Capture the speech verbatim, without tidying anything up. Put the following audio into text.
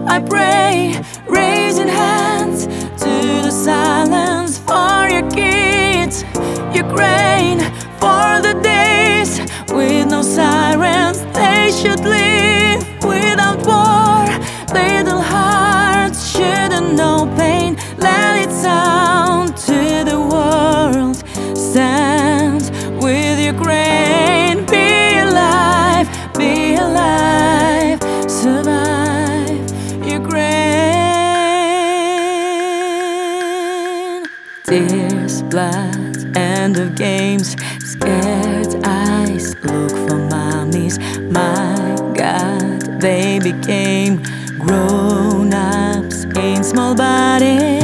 I pray, raising hands to the silence for your kids. Ukraine, for the days with no sirens, they should live without war. Little hearts shouldn't know pain. Let it sound to the world. Stand with Ukraine. Be alive, be alive. Survive, Ukraine. Tears, blood, end of games. Scared eyes look for mommies. My God, they became grown-ups in small bodies.